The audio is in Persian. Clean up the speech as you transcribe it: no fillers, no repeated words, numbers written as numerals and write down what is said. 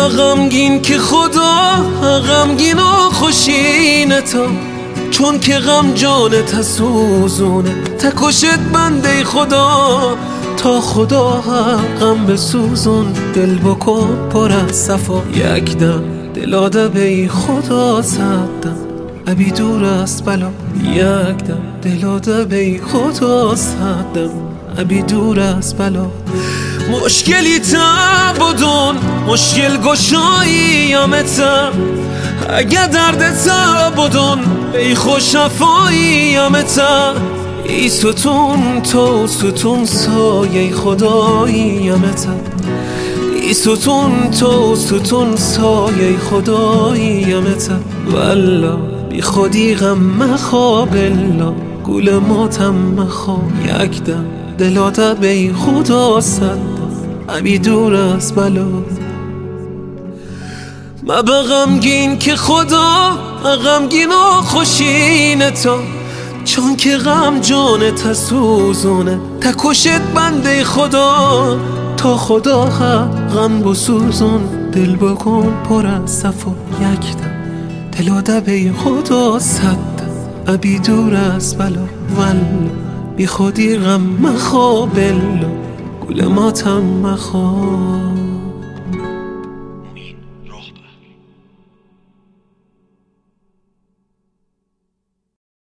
غمگین که خدا غمگین و خوشینه تا، چون که غم جانت سوزونه تکشت بنده خدا. تا خدا غم بسوزون دل بکن پر از صفا. یک دم دل دب ای خدا صد دم ابی دور است بلا. یک دم دل دب ای خدا صد دم ابی دور است بلا. مشکلی تبودون مشکل گشایی همتا، اگه درد تبودون ای خوشفایی همتا. ای ستون تو ستون سایه خدایی همتا. ای ستون تو ستون سایه خدایی همتا. والله بی خودی غم مخواب الا گول ماتم مخواب. یک دم دل دب ای خدا صد دم ابی دور از بلا. مبا غمگین که خدا غمگین و خوشینه تا، چون که غم جانت سوزونه تکشت بنده خدا. تا خدا غم بسوزون دل بکن پر از صفا. یک دم دل دب ای خدا صد دم ابی دور از بلا. والله بی خودی غم مخواب الا گول ماتم مخواب.